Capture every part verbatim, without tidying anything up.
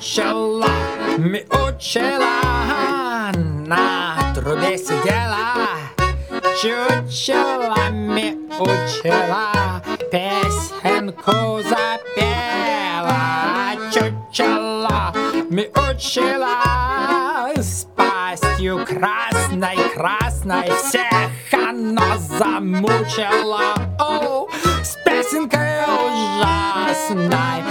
чучело мяучело, на трубе сидела, чучело мяучело, песенку запела. Чучело мяучело, с пастью красной-красной, всех оно замучило. О, с песенкой ужасной.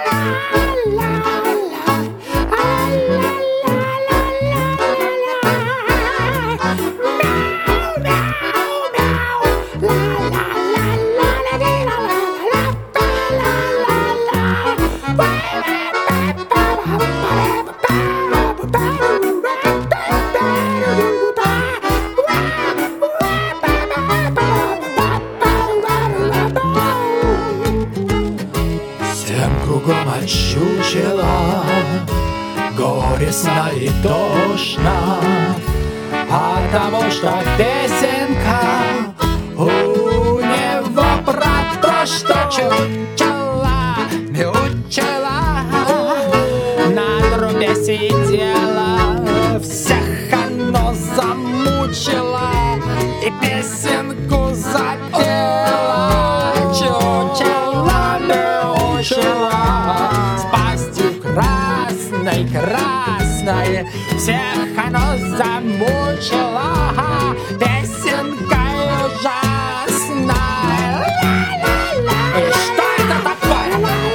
Кругом от чучела горестно и тошно, потому что песенка у него про то, что чучела мяучела, на трубе сидела, всех оно замучило и песенку запела. Чучела мяучела, с пастью красной-красной, всех оно замучило песенкой ужасной. И что это такое?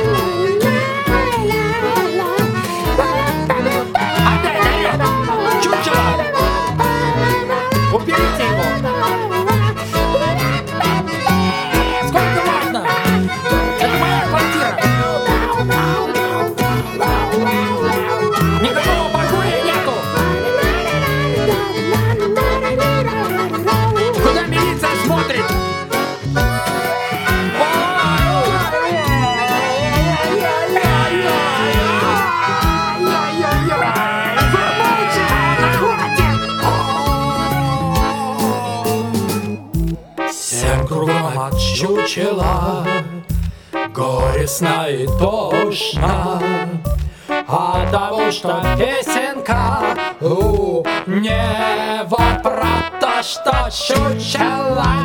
Опять орёт! Чучело! Уберите его! Сколько можно? Это моя квартира! Никакого покоя нету! Куда милиция смотрит? Всем кругом от чучела горестно и тошно, а того, что песенка у него про то, что чучело